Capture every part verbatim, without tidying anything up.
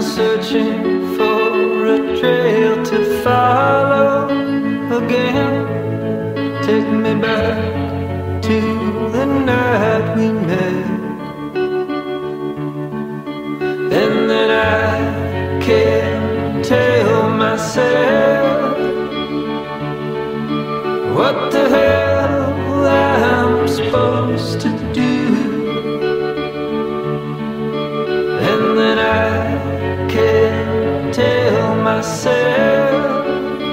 searching for a trail to follow again. Take me back to the night we met, and then I can't tell myself what the hell I'm supposed to do. And then I can't tell myself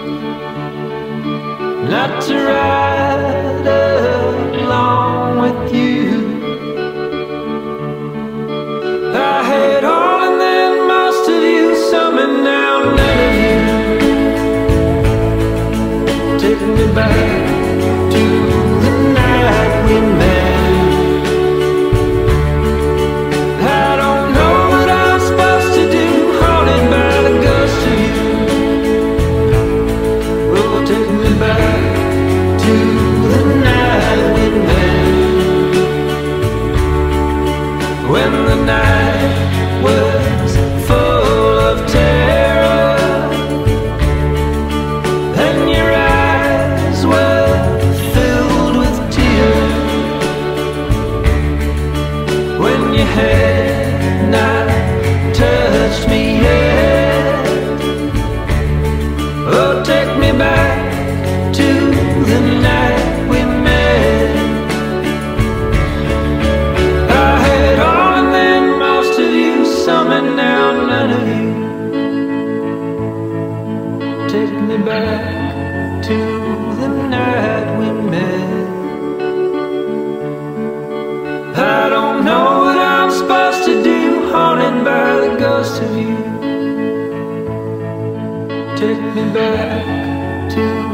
not to ride along with you. I had all and then most of you, some and now none of you. Take me back to the night we met. I don't know what I'm supposed to do, haunted by the ghost of you. Oh, take me back to the night we met, when the night was full of terror and your eyes were filled with tears, when you had not touched me yet. Oh, take me back to the night we met. I had all and then most of you, some and now none of you. Take me back to the night we met. I don't know what I'm supposed to do, haunted by the ghost of you. Take me back to